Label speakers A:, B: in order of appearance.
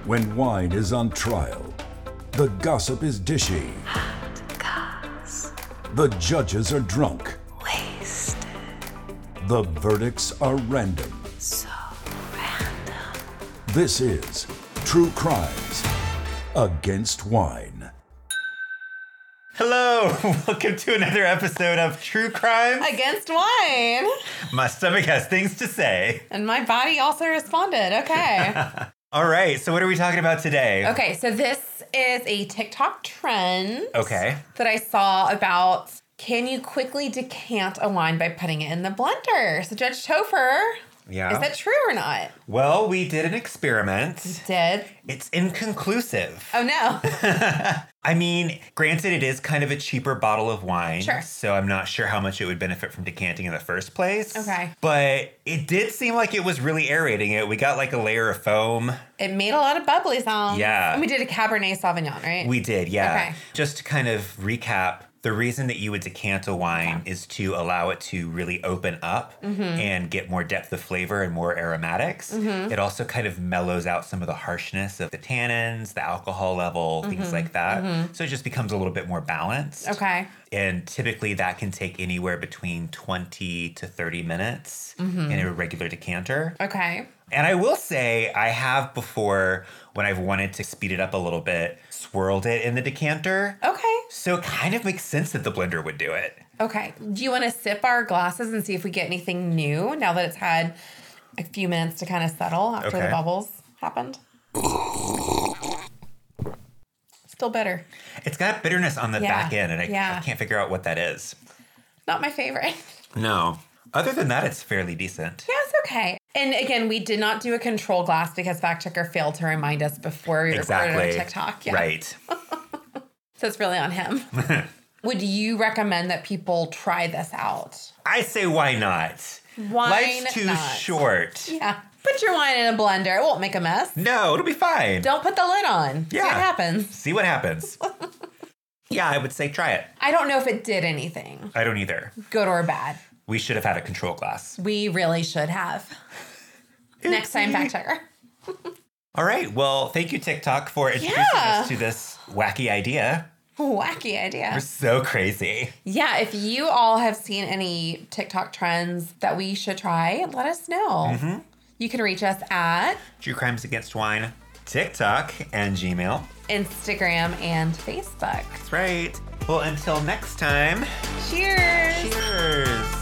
A: When wine is on trial, the gossip is dishy. The judges are drunk.
B: Wasted.
A: The verdicts are random.
B: So random.
A: This is True Crimes Against Wine.
C: Hello, welcome to another episode of True Crimes
D: Against Wine.
C: My stomach has things to say.
D: And my body also responded. Okay.
C: All right, so what are we talking about today?
D: Okay, so this is a TikTok trend.
C: Okay.
D: That I saw about, can you quickly decant a wine by putting it in the blender? So Judge Topher,
C: Yeah.
D: is that true or not?
C: Well, we did an experiment.
D: Did?
C: It's inconclusive.
D: Oh, no.
C: I mean, granted, it is kind of a cheaper bottle of wine.
D: Sure.
C: So I'm not sure how much it would benefit from decanting in the first place.
D: Okay.
C: But it did seem like it was really aerating it. We got like a layer of foam.
D: It made a lot of bubbly sounds.
C: Yeah.
D: And we did a Cabernet Sauvignon, right?
C: We did, yeah.
D: Okay.
C: Just to kind of recap, the reason that you would decant a wine is to allow it to really open up and get more depth of flavor and more aromatics. It also kind of mellows out some of the harshness of the tannins, the alcohol level, things like that. So it just becomes a little bit more balanced.
D: Okay.
C: And typically that can take anywhere between 20 to 30 minutes in a regular decanter.
D: Okay.
C: And I will say, I have before, when I've wanted to speed it up a little bit, swirled it in the decanter.
D: Okay.
C: So it kind of makes sense that the blender would do it.
D: Okay. Do you want to sip our glasses and see if we get anything new now that it's had a few minutes to kind of settle after the
C: Okay.
D: bubbles happened? Still bitter.
C: It's got bitterness on the
D: Yeah.
C: back end, and I
D: Yeah.
C: can't figure out what that is.
D: Not my favorite.
C: No. Other than that, it's fairly decent.
D: Yeah, it's okay. And again, we did not do a control glass because fact checker failed to remind us before we recorded our TikTok. Yeah.
C: Right.
D: So it's really on him. Would you recommend that people try this out?
C: I say, why not?
D: Why
C: Life's too
D: not?
C: short.
D: Yeah. Put your wine in a blender. It won't make a mess.
C: No, it'll be fine.
D: Don't put the lid on. See
C: Yeah.
D: what happens.
C: See what happens. Yeah, I would say try it.
D: I don't know if it did anything,
C: I don't either.
D: good or bad.
C: We should have had a control glass.
D: We really should have. Next time, fact checker.
C: All right. Well, thank you, TikTok, for introducing
D: Yeah.
C: us to this wacky idea.
D: Wacky idea.
C: We're so crazy.
D: Yeah, if you all have seen any TikTok trends that we should try, let us know. You can reach us at
C: True Crimes Against Wine, TikTok, and Gmail.
D: Instagram and Facebook.
C: That's right. Well, until next time,
D: Cheers!
C: cheers.